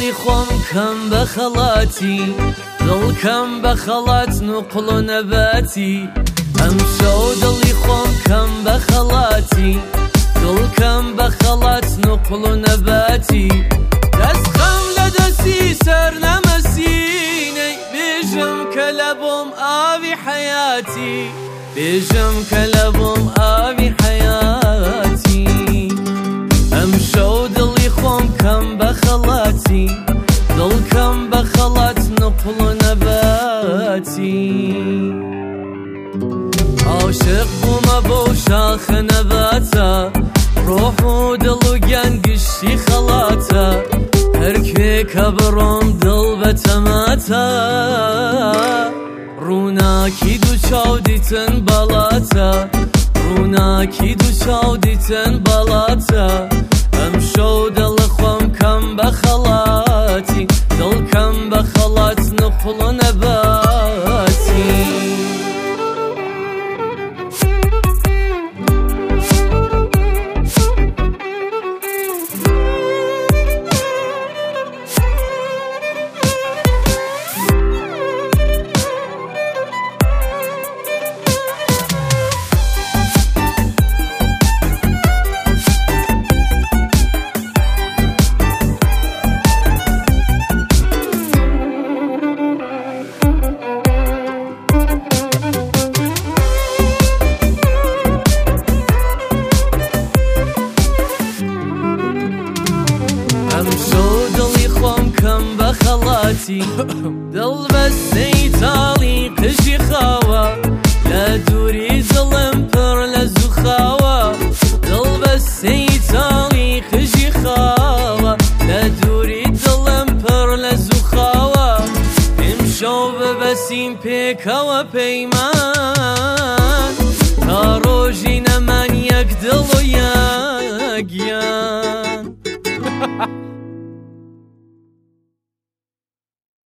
دڵی خۆم کەم بە خەڵاتی دڵکەم بە خەڵات نوقڵ و نەباتی ئەمشەو دڵی خۆم کەم بە خەڵاتی دڵکەم بە خەڵات نوقڵ و نەباتی دەستخەم لە دەستی سەر نەمەسینەی بێژم کە لە بۆم ئاوی حەیاتی بێژم کە لە بۆم ئاوی حەیاتی ئەمشەو دڵی خۆم کەم بە خەڵاتی دڵکەم بە خەڵات نوقڵ و نەباتی عاشق بوومە بەو شاخە نەباتە ڕۆح و دڵ و گیان گشتی خەڵاتە هەر کوێ کە بڕۆم دڵ بە تەماتە ڕووناکی دوو چاو دیتن بەڵاتە ڕووناکی دوو چاو دیتن بەڵاتە ئەمشەو دڵە خۆم کەم بە خەڵاتی دڵکەم بە خەڵات نوقڵ و نەباتی دڵ بەستەی تاڵی قژی خاوە لە دووری دڵم پڕ لە زوخاوە دڵ بەستەی تاڵی قژی خاوە لە دووری دڵم پڕ لە زوخاوە ئیمشەو ببەسیم پێکەوە پەیمان تا ڕۆژی نەمان یەک دڵ